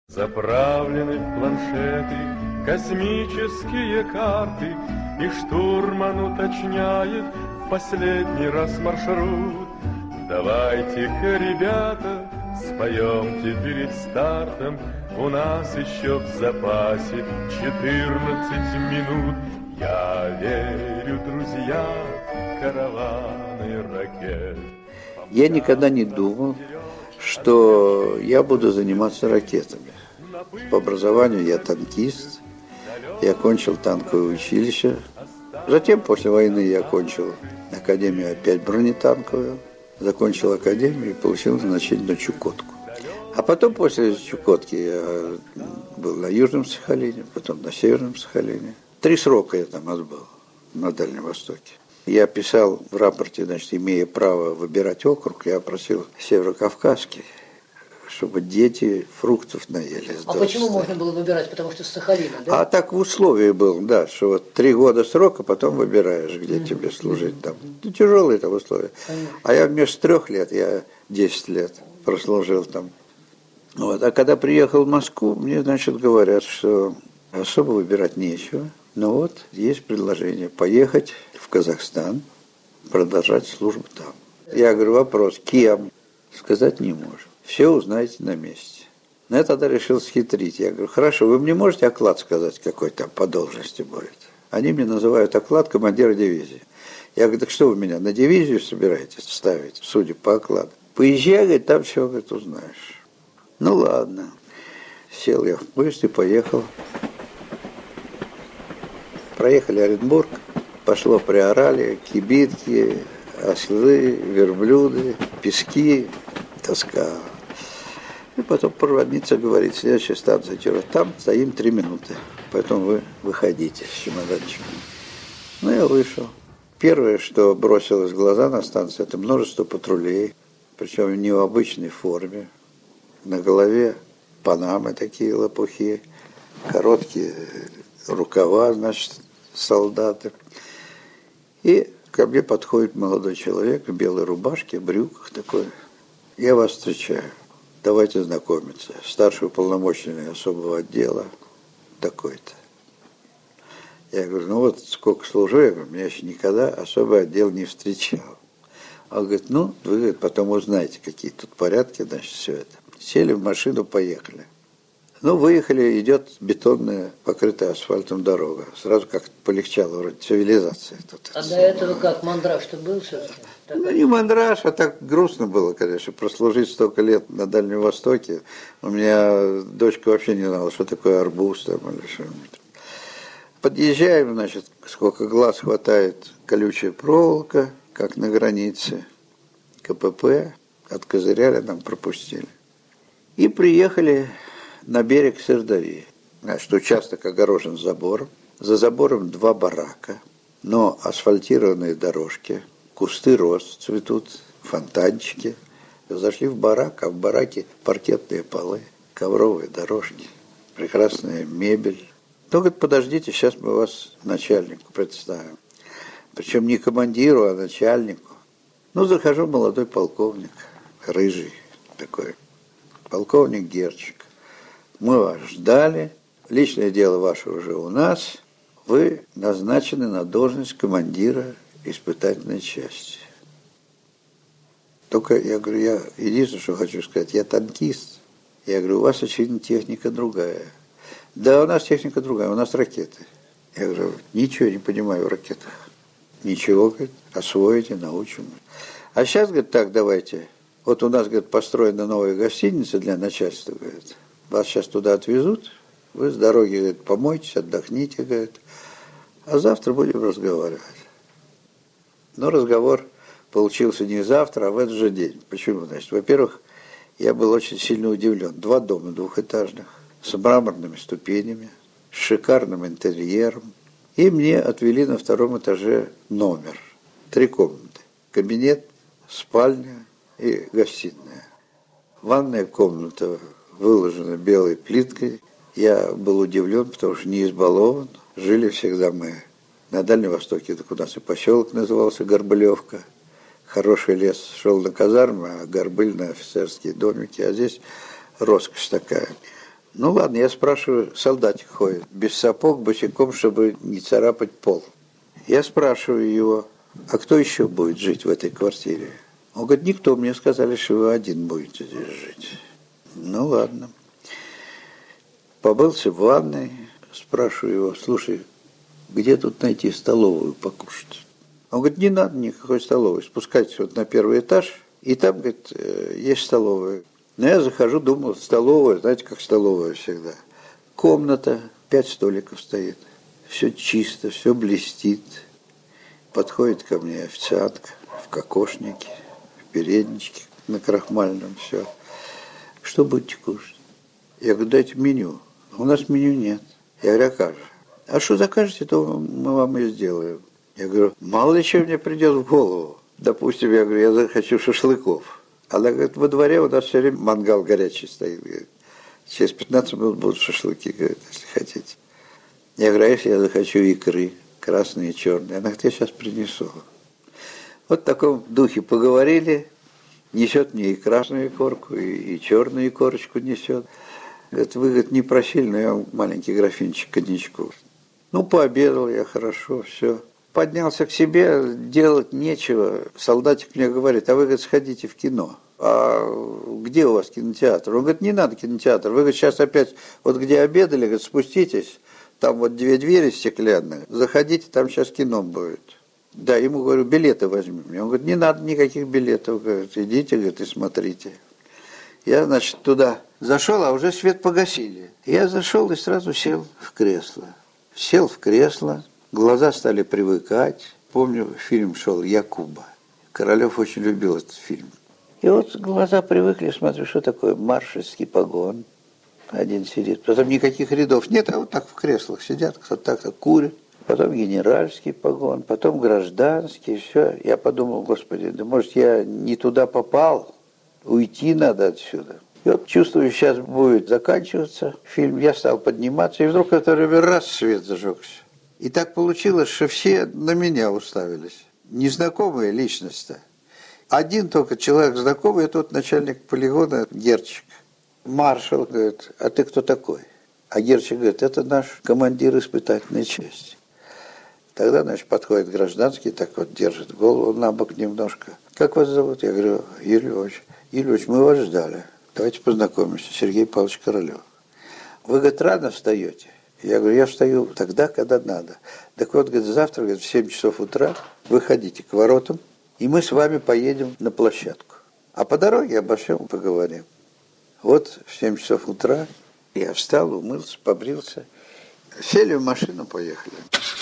Заправлены в планшеты космические карты, и штурман уточняет в последний раз маршрут. Давайте-ка, ребята, споемте перед стартом, у нас еще в запасе 14 минут. Я верю, друзья, караваны ракет. Я никогда не думал, что я буду заниматься ракетами. По образованию я танкист, я окончил танковое училище. Затем, после войны, я окончил академию опять бронетанковую, закончил академию и получил назначение на Чукотку. А потом, после Чукотки, я был на Южном Сахалине, потом на Северном Сахалине. 3 срока я там отбыл на Дальнем Востоке. Я писал в рапорте, значит, имея право выбирать округ, я просил Северокавказский, чтобы дети фруктов наелись. А почему можно было выбирать? Потому что с Сахалина, да? А так в условии было, да, что вот 3 года срока, потом выбираешь, где тебе служить там. Ну, тяжелые там условия. А я вместо 3 лет, я 10 лет прослужил там. Вот. А когда приехал в Москву, мне, значит, говорят, что особо выбирать нечего. Но вот есть предложение поехать в Казахстан, продолжать службу там. Я говорю, вопрос, кем? Сказать не можем. Все узнаете на месте. Но я тогда решил схитрить. Я говорю, хорошо, вы мне можете оклад сказать, какой там по должности будет? Они мне называют оклад командира дивизии. Я говорю, так что вы меня на дивизию собираетесь ставить, судя по окладу? Поезжай, говорит, там все, говорит, узнаешь. Ну ладно. Сел я в поезд и поехал. Проехали Оренбург, пошло Приоралье, кибитки, ослы, верблюды, пески, тоска. И потом проводница говорит, следующая станция Тюра, там стоим 3 минуты, поэтому вы выходите с чемоданчиком. Ну, я вышел. Первое, что бросилось в глаза на станции, это множество патрулей, причем не в обычной форме. На голове панамы такие лопухи, короткие рукава, значит, солдаты. И ко мне подходит молодой человек в белой рубашке, в брюках такой. Я вас встречаю. Давайте знакомиться. Старший уполномоченный особого отдела такой-то. Я говорю, ну вот сколько служу, я говорю, меня еще никогда особый отдел не встречал. Он говорит, ну, вы, говорит, потом узнаете, какие тут порядки, значит, все это. Сели в машину, поехали. Ну, выехали, идет бетонная, покрытая асфальтом дорога. Сразу как-то полегчало, вроде цивилизация. Тут. А до этого как, мандраж-то был все-таки? Ну, не мандраж, а так грустно было, конечно, прослужить столько лет на Дальнем Востоке. У меня дочка вообще не знала, что такое арбуз там или что-нибудь. Подъезжаем, значит, сколько глаз хватает, колючая проволока, как на границе, КПП, откозыряли, нам пропустили. И приехали на берег Сырдарьи. Значит, участок огорожен забором. За забором 2 барака, но асфальтированные дорожки, кусты роз цветут, фонтанчики. Зашли в барак, а в бараке паркетные полы, ковровые дорожки, прекрасная мебель. Ну, говорит, подождите, сейчас мы вас начальнику представим. Причем не командиру, а начальнику. Ну, захожу, молодой полковник, рыжий такой, полковник Герчик. Мы вас ждали, личное дело ваше уже у нас, вы назначены на должность командира испытательной части. Только, я говорю, я единственное, что хочу сказать, я танкист. Я говорю, у вас, очевидно, техника другая. Да, у нас техника другая, у нас ракеты. Я говорю, ничего не понимаю в ракетах. Ничего, говорит, освоите, научим. А сейчас, говорит, так, давайте. Вот у нас, говорит, построена новая гостиница для начальства, говорит. Вас сейчас туда отвезут, вы с дороги, говорит, помойтесь, отдохните, говорит. А завтра будем разговаривать. Но разговор получился не завтра, а в этот же день. Почему? Значит, во-первых, я был очень сильно удивлен. 2 дома двухэтажных, с мраморными ступенями, с шикарным интерьером. И мне отвели на 2-м этаже номер. 3 комнаты. Кабинет, спальня и гостиная. Ванная комната выложена белой плиткой. Я был удивлен, потому что не избалован. Жили всегда мы на Дальнем Востоке. Так у нас и поселок назывался Горбылевка. Хороший лес шел на казармы, а Горбыль на офицерские домики. А здесь роскошь такая. Ну ладно, я спрашиваю, солдатик ходит, без сапог, босиком, чтобы не царапать пол. Я спрашиваю его, а кто еще будет жить в этой квартире? Он говорит, никто, мне сказали, что вы один будете здесь жить. Ну ладно. Побылся в ванной, спрашиваю его, слушай, где тут найти столовую покушать? Он говорит, не надо никакой столовой, спускайтесь вот на первый этаж, и там, говорит, есть столовая. Но я захожу, думал, столовая, знаете, как столовая всегда. Комната, 5 столиков стоит, все чисто, все блестит. Подходит ко мне официантка в кокошнике, в передничке, на крахмальном, все. Что будете кушать? Я говорю, дайте меню. У нас меню нет. Я говорю, а как же? А что закажете, то мы вам и сделаем. Я говорю, мало ли что мне придет в голову. Допустим, я говорю, я захочу шашлыков. Она говорит, во дворе у нас все время мангал горячий стоит. Говорит, через 15 минут будут шашлыки, говорит, если хотите. Я говорю, а если я захочу икры, красные и черные? Она говорит, я сейчас принесу. Вот в таком духе поговорили. Несет мне и красную икорку, и черную икорочку несет. Говорит, вы, говорит, не просили, но я вам маленький графинчик коньячку. Ну, пообедал я хорошо, все. Поднялся к себе, делать нечего. Солдатик мне говорит, а вы, говорит, сходите в кино. А где у вас кинотеатр? Он говорит, не надо кинотеатр. Вы, говорит, сейчас опять, вот где обедали, говорит, спуститесь, там вот 2 двери стеклянные, заходите, там сейчас кино будет. Да, ему говорю, билеты возьми. Он говорит, не надо никаких билетов, говорит, идите, говорит, и смотрите. Я, значит, туда зашел, а уже свет погасили. Я зашел и сразу сел в кресло. Сел в кресло, глаза стали привыкать. Помню, фильм шел «Якуба». Королев очень любил этот фильм. И вот глаза привыкли, смотрю, что такое маршальский погон. Один сидит. Потом никаких рядов нет, а вот так в креслах сидят, кто-то так курит. Потом генеральский погон, потом гражданский, все. Я подумал, господи, да может я не туда попал, уйти надо отсюда. И вот чувствую, сейчас будет заканчиваться фильм, я стал подниматься, и вдруг в это время раз свет зажегся. И так получилось, что все на меня уставились. Незнакомые личности. Один только человек знакомый, это вот начальник полигона Герчик. Маршал говорит, а ты кто такой? А Герчик говорит, это наш командир испытательной части. Тогда, значит, подходит гражданский, так вот держит голову на бок немножко. Как вас зовут? Я говорю, Юрий Львович. Юрий Львович, мы вас ждали. Давайте познакомимся. Сергей Павлович Королев. Вы, говорит, рано встаете? Я говорю, я встаю тогда, когда надо. Так вот, говорит, завтра, говорит, в 7 часов утра выходите к воротам, и мы с вами поедем на площадку. А по дороге обо всем поговорим. Вот в 7 часов утра я встал, умылся, побрился. Сели в машину, поехали.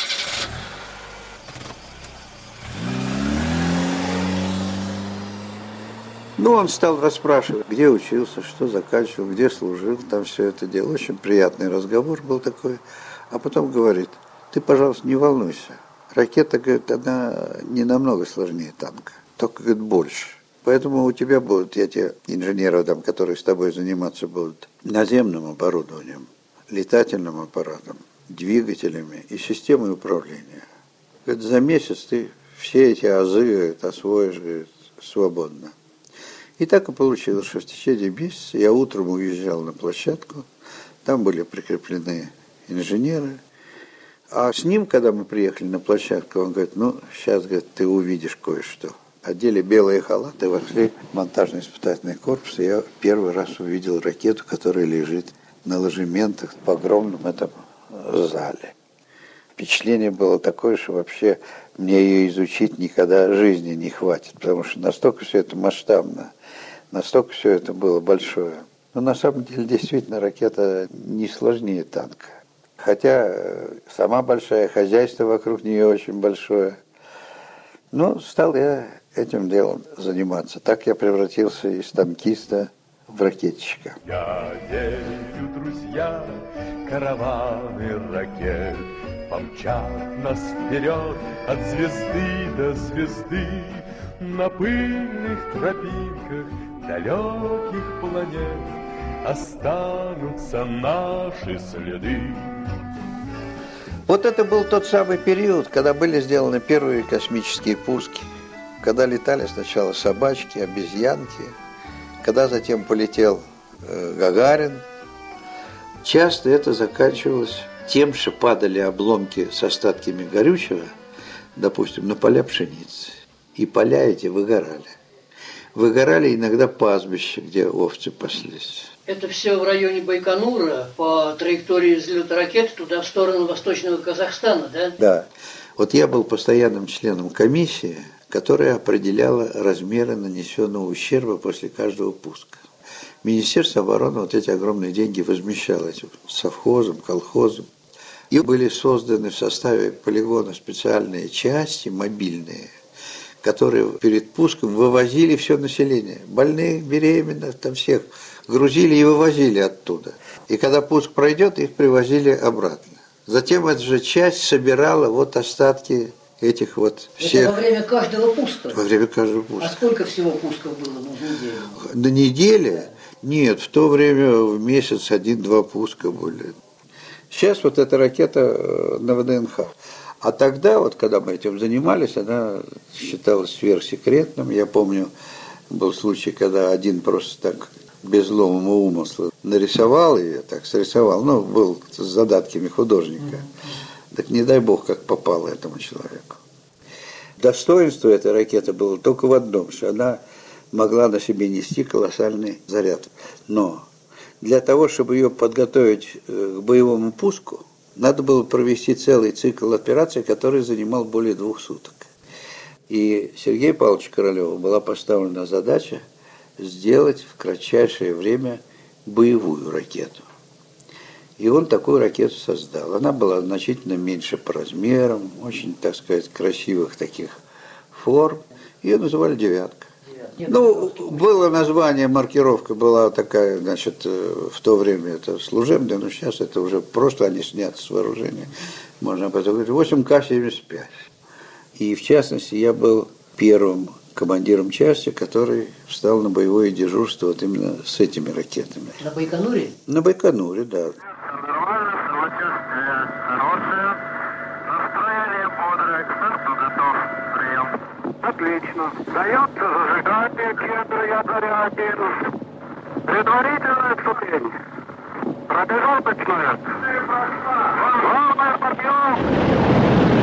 Ну, он стал расспрашивать, где учился, что заканчивал, где служил, там все это дело. Очень приятный разговор был такой. А потом говорит, ты, пожалуйста, не волнуйся. Ракета, говорит, она не намного сложнее танка, только, говорит, больше. Поэтому у тебя будут эти инженеры, там, которые с тобой заниматься будут наземным оборудованием, летательным аппаратом, двигателями и системой управления. Говорит, за месяц ты все эти азы, говорит, освоишь, говорит, свободно. И так и получилось, что в течение месяца я утром уезжал на площадку, там были прикреплены инженеры, а с ним, когда мы приехали на площадку, он говорит, ну, сейчас, говорит, ты увидишь кое-что. Одели белые халаты, вошли в монтажно-испытательный корпус, и я первый раз увидел ракету, которая лежит на ложементах в огромном этом зале. Впечатление было такое, что вообще мне ее изучить никогда жизни не хватит, потому что настолько все это масштабно, настолько все это было большое. Но на самом деле действительно ракета не сложнее танка. Хотя сама большая, хозяйство вокруг нее очень большое. Но стал я этим делом заниматься. Так я превратился из танкиста в ракетчика. Я верю, друзья, караваны ракет помчат нас вперед от звезды до звезды. На пыльных тропинках далеких планет останутся наши следы. Вот это был тот самый период, когда были сделаны первые космические пуски, когда летали сначала собачки, обезьянки, когда затем полетел Гагарин. часто это заканчивалось тем, что падали обломки с остатками горючего, допустим, на поля пшеницы. И поля эти выгорали. Выгорали иногда пастбища, где овцы паслись. Это все в районе Байконура, по траектории взлета ракет туда, в сторону восточного Казахстана, да? Да. Вот я был постоянным членом комиссии, которая определяла размеры нанесенного ущерба после каждого пуска. Министерство обороны вот эти огромные деньги возмещало этим совхозом, колхозом. И были созданы в составе полигона специальные части, мобильные, которые перед пуском вывозили все население. Больных, беременных, там всех грузили и вывозили оттуда. И когда пуск пройдет, их привозили обратно. Затем эта же часть собирала вот остатки этих вот всех. Это во время каждого пуска? Во время каждого пуска. А сколько всего пусков было на неделю? На неделе? Нет, в то время в месяц 1-2 пуска были. Сейчас вот эта ракета на ВДНХ. А тогда, вот когда мы этим занимались, она считалась сверхсекретным. Я помню, был случай, когда один просто так без злого умысла нарисовал ее, так срисовал, ну, был с задатками художника. Так не дай бог, как попало этому человеку. Достоинство этой ракеты было только в одном, что она могла на себе нести колоссальный заряд. Но для того, чтобы ее подготовить к боевому пуску, надо было провести целый цикл операций, который занимал более 2 суток. И Сергею Павловичу Королеву была поставлена задача сделать в кратчайшее время боевую ракету. И он такую ракету создал. Она была значительно меньше по размерам, очень, так сказать, красивых таких форм. Ее называли «девятка». Ну, было название, маркировка была такая, значит, в то время это служебная, но сейчас это уже просто они сняты с вооружения. Можно об этом говорить. 8К-75. И в частности, я был первым командиром части, который встал на боевое дежурство вот именно с этими ракетами. На Байконуре? На Байконуре, да. Нормально, самочувствие хорошее, настроение бодрое, к старту готов, прием. Отлично. Дается зажигание кедра, я горя один. Предварительное вступление. Пробежал по человек. Главное, подъем.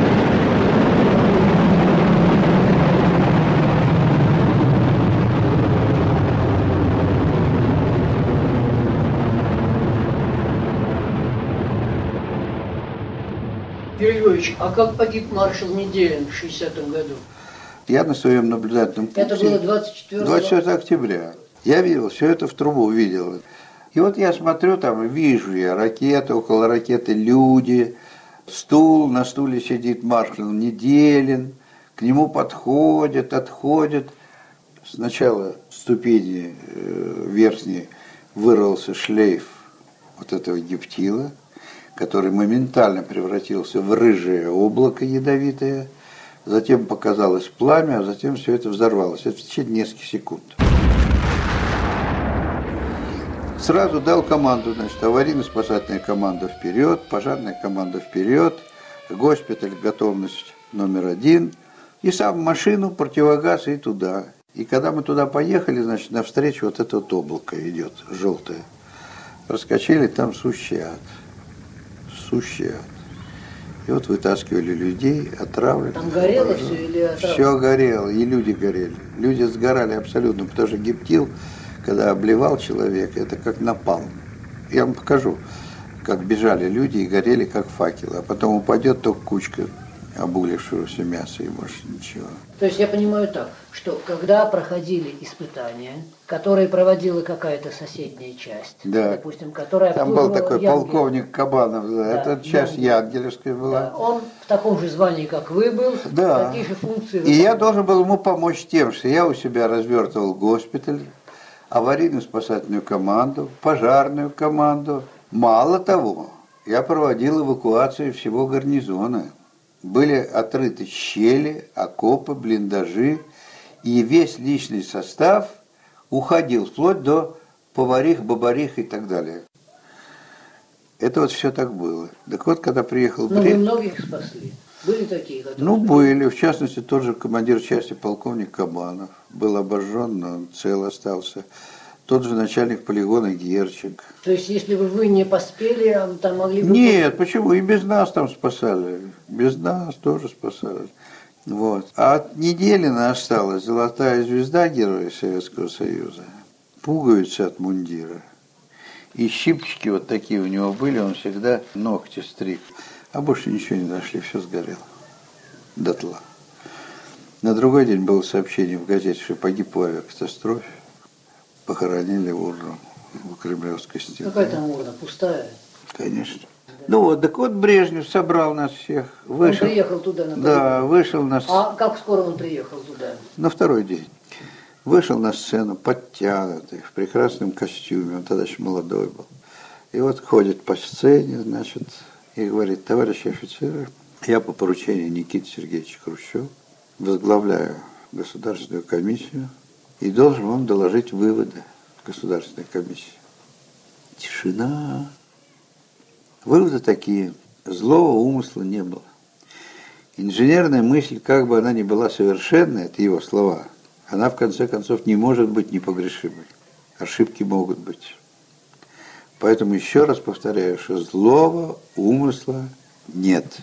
Юрий Львович, а как погиб маршал Неделин в 60-м году? Я на своем наблюдательном пункте... Это было 24 октября. Я видел, все это в трубу видел. И вот я смотрю, там вижу я ракеты, около ракеты люди, стул, на стуле сидит маршал Неделин, к нему подходят, отходят. Сначала ступени верхней вырвался шлейф вот этого гептила, который моментально превратился в рыжее облако ядовитое, затем показалось пламя, а затем все это взорвалось. Это в течение нескольких секунд. Сразу дал команду, значит, аварийно-спасательная команда вперед, пожарная команда вперед, госпиталь готовность номер 1, и сам в машину, противогаз и туда. И когда мы туда поехали, значит, навстречу вот это вот облако идет, желтое. Проскочили, там сущий ад. Сущий ад. И вот вытаскивали людей, отравленных. Там горело все или отравлено? Все горело, и люди горели. Люди сгорали абсолютно, потому что гептил, когда обливал человека, это как напалм. Я вам покажу, как бежали люди и горели, как факелы. А потом упадет только кучка обуглившегося мяса и больше ничего. То есть я понимаю так, что когда проходили испытания, которые проводила какая-то соседняя часть, да. Допустим, которая там был такой Янгель. полковник Кабанов, да. Это часть Янгелевская была. Да. Он в таком же звании, как вы был, да. такие же функции И выполнял. я должен был ему помочь тем, что я у себя развертывал госпиталь, аварийно-спасательную команду, пожарную команду. Мало того, я проводил эвакуацию всего гарнизона. Были отрыты щели, окопы, блиндажи, и весь личный состав уходил вплоть до поварих, бабарих и так далее. Это вот все так было. Так вот, когда приехал Но вы многих спасли. Были такие, которые... были. В частности, тот же командир части полковник Кабанов. Был обожжен, но он цел остался. Тот же начальник полигона Герчик. То есть, если бы вы не поспели, там могли бы... Нет, почему? И без нас там спасали. Без нас тоже спасали. Вот. А от Неделина осталась золотая звезда Героя Советского Союза, пуговицы от мундира. И щипчики вот такие у него были, он всегда ногти стриг. А больше ничего не нашли, все сгорело. Дотла. На другой день было сообщение в газете, что погиб в авиакатастрофе. Похоронили урну у Кремлевской стены. Какая там урна? Пустая? Конечно. Ну вот, так вот Брежнев собрал нас всех. Вышел, Он приехал туда на да, вышел на сцену. А как скоро он приехал туда? На второй день. Вышел на сцену, подтянутый, в прекрасном костюме. Он тогда еще молодой был. И вот ходит по сцене, значит, и говорит: товарищи офицеры, я по поручению Никиты Сергеевича Хрущева возглавляю Государственную комиссию и должен вам доложить выводы Государственной комиссии. Тишина. Выводы такие. Злого умысла не было. Инженерная мысль, как бы она ни была совершенна, это его слова, она в конце концов не может быть непогрешимой. Ошибки могут быть. Поэтому еще раз повторяю, что злого умысла нет.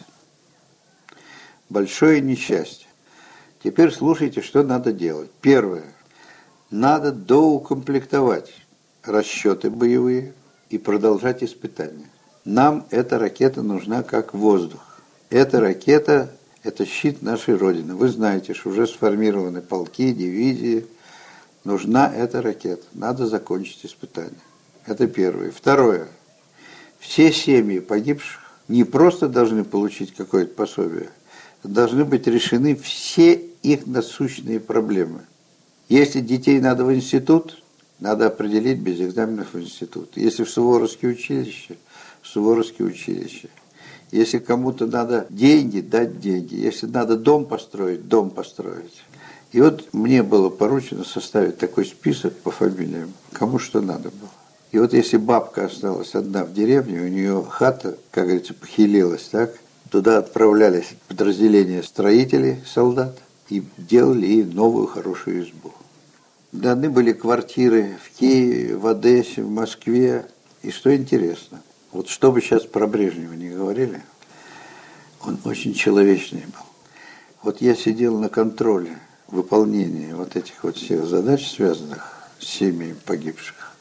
Большое несчастье. Теперь слушайте, что надо делать. Первое. Надо доукомплектовать расчеты боевые и продолжать испытания. Нам эта ракета нужна как воздух. Эта ракета – это щит нашей Родины. Вы знаете, что уже сформированы полки, дивизии. Нужна эта ракета. Надо закончить испытания. Это первое. Второе. Все семьи погибших не просто должны получить какое-то пособие, должны быть решены все их насущные проблемы. Если детей надо в институт, надо определить без экзаменов в институт. Если в Суворовские училища, в Суворовские училища. Если кому-то надо деньги, дать деньги. Если надо дом построить, дом построить. И вот мне было поручено составить такой список по фамилиям, кому что надо было. И вот если бабка осталась одна в деревне, у нее хата, как говорится, похилилась, так, туда отправлялись подразделения строителей, солдат, и делали ей новую хорошую избу. Даны были квартиры в Киеве, в Одессе, в Москве. И что интересно, вот что бы сейчас про Брежнева не говорили, он очень человечный был. Вот я сидел на контроле выполнения вот этих вот всех задач, связанных с семьями погибших.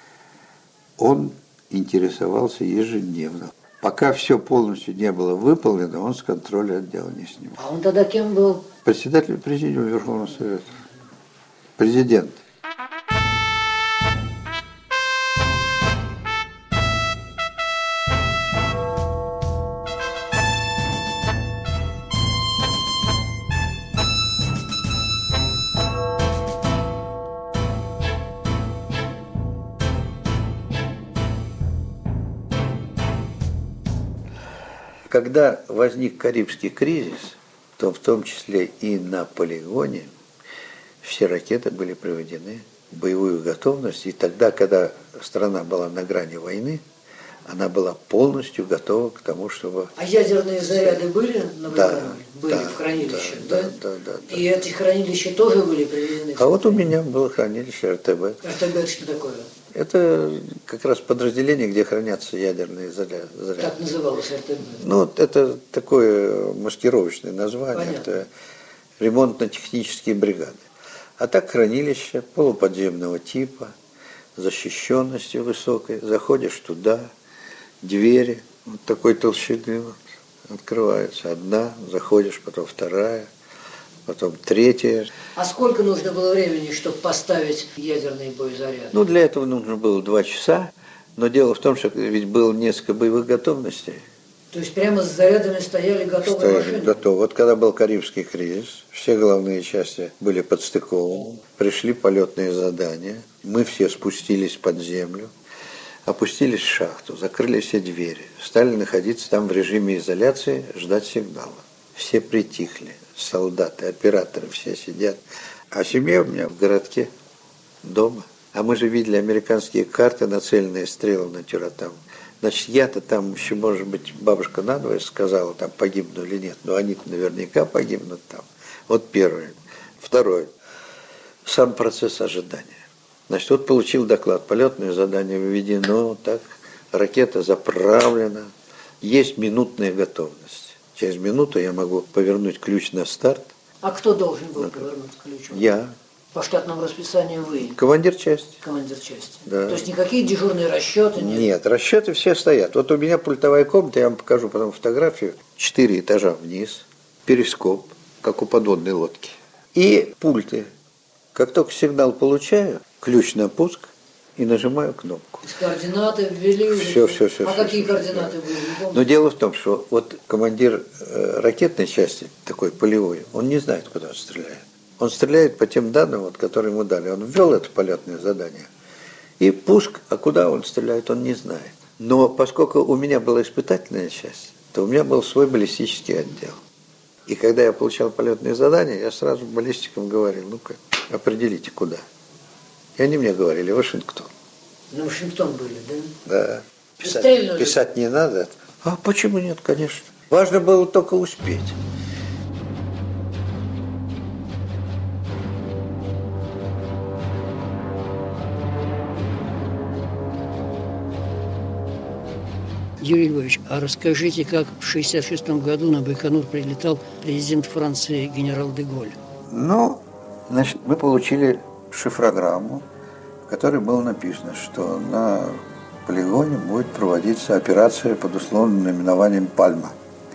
Он интересовался ежедневно. Пока все полностью не было выполнено, он с контроля отдела не снимал. А он тогда кем был? Председатель Президиума Верховного Совета. Президент. Когда возник Карибский кризис, то в том числе и на полигоне все ракеты были приведены в боевую готовность. И тогда, когда страна была на грани войны, она была полностью готова к тому, чтобы... А ядерные заряды были на да, были да, в хранилище, да? Да. Да. И эти хранилища тоже были приведены? А вот у меня было хранилище РТБ. РТБ это что такое? Это как раз подразделение, где хранятся ядерные заряды. Как называлось РТБ? Ну, это такое маскировочное название. Понятно. Это ремонтно-технические бригады. А так хранилище полуподземного типа, защищенностью высокой. Заходишь туда, двери вот такой толщины вот, открываются. Одна, заходишь, потом вторая, потом третья. А сколько нужно было времени, чтобы поставить ядерный боезаряд? Ну, для этого нужно было 2 часа. Но дело в том, что ведь было несколько боевых готовностей. То есть прямо с зарядами стояли готовые машины? Готовы. Вот когда был Карибский кризис, все головные части были подстыкованы, пришли полетные задания, мы все спустились под землю, опустились в шахту, закрыли все двери, стали находиться там в режиме изоляции, ждать сигнала. Все притихли, солдаты, операторы все сидят. А семья у меня в городке, дома. А мы же видели американские карты, нацеленные стрелы на Тюратам. Значит, я-то там еще, может быть, бабушка надвое сказала, там погибну или нет, но они-то наверняка погибнут там. Вот первое. Второе. Сам процесс ожидания. Значит, вот получил доклад, полетное задание введено, так, ракета заправлена, есть минутная готовность. Через минуту я могу повернуть ключ на старт. А кто должен был повернуть ключ? Я. По штатному расписанию вы? Командир части. Командир части. Да. То есть никакие дежурные расчеты нет? Нет, расчеты все стоят. Вот у меня пультовая комната, я вам покажу потом фотографию. 4 этажа вниз, перископ, как у подводной лодки. И пульты. Как только сигнал получаю, ключ на пуск и нажимаю кнопку. Координаты ввели? Все. А какие координаты были? Но дело в том, что вот командир ракетной части, такой полевой, он не знает, куда он стреляет. Он стреляет по тем данным, вот, которые ему дали. Он ввел это полетное задание. И пуск, а куда он стреляет, он не знает. Но поскольку у меня была испытательная часть, то у меня был свой баллистический отдел. И когда я получал полетные задания, я сразу баллистикам говорил, ну-ка, определите, куда. И они мне говорили, Вашингтон. На Вашингтон были, Да. да? Писать не надо. А почему нет, конечно. Важно было только успеть. Юрий Львович, а расскажите, как в 1966 году на Байконур прилетал президент Франции генерал де Голль? Ну, значит, мы получили шифрограмму, в которой было написано, что на полигоне будет проводиться операция под условным наименованием «Пальма».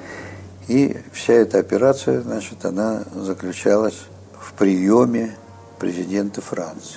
И вся эта операция, значит, она заключалась в приеме президента Франции.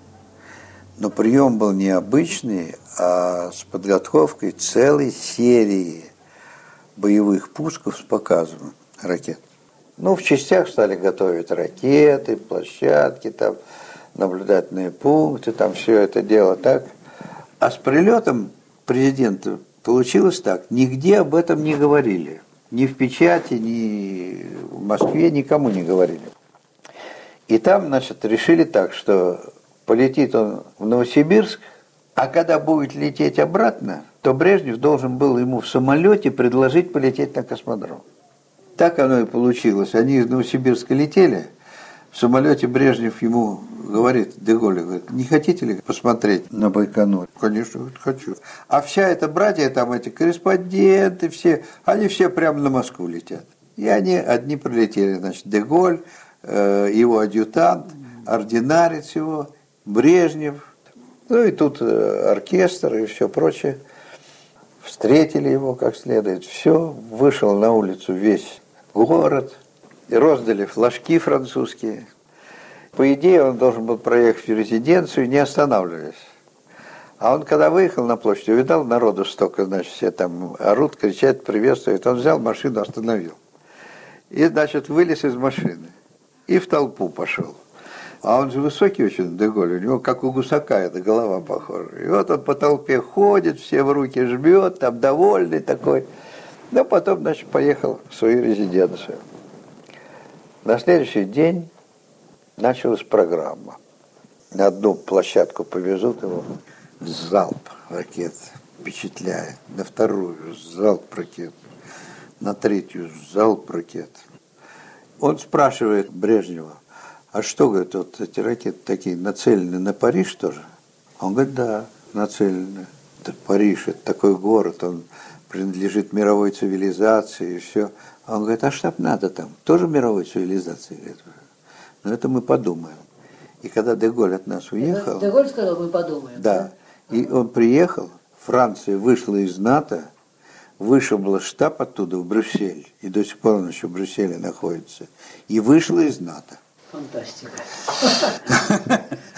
Но прием был необычный, а с подготовкой целой серии боевых пусков с показом ракет. Ну, в частях стали готовить ракеты, площадки, там, наблюдательные пункты, там все это дело так. А с прилетом президента получилось так. Нигде об этом не говорили. Ни в печати, ни в Москве никому не говорили. И там, значит, решили так, что полетит он в Новосибирск, а когда будет лететь обратно, то Брежнев должен был ему в самолете предложить полететь на космодром. Так оно и получилось. Они из Новосибирска летели, в самолете Брежнев ему говорит, де Голль, говорит, не хотите ли посмотреть на Байконур? Конечно, хочу. А вся эта братья, там эти корреспонденты, все, они все прямо на Москву летят. И они одни прилетели, значит, де Голль, его адъютант, ординарец его, Брежнев, ну и тут оркестр и все прочее. Встретили его как следует, все, вышел на улицу весь город, и роздали флажки французские. По идее, он должен был проехать в резиденцию, не останавливаясь. А он, когда выехал на площадь, увидал народу столько, значит, все там орут, кричат, приветствуют. Он взял машину, остановил. И, значит, вылез из машины и в толпу пошел. А он же высокий очень, де Голль, у него как у гусака эта голова похожа. И вот он по толпе ходит, все в руки жмет, там довольный такой. Но потом, значит, поехал в свою резиденцию. На следующий день началась программа. На одну площадку повезут его, залп ракет впечатляет, на вторую залп ракет, на третью залп ракет. Он спрашивает Брежнева, а что, говорит, вот эти ракеты такие нацелены на Париж тоже? Он говорит, да, нацелены. Это Париж, это такой город, он принадлежит мировой цивилизации и все. А он говорит, а что надо там? Тоже мировой цивилизации? Но это мы подумаем. И когда де Голль от нас уехал... Де Голль сказал, мы подумаем. Да. И он приехал, Франция вышла из НАТО, вышибла штаб оттуда в Брюссель, и до сих пор он еще в Брюсселе находится, и вышла из НАТО. Фантастика.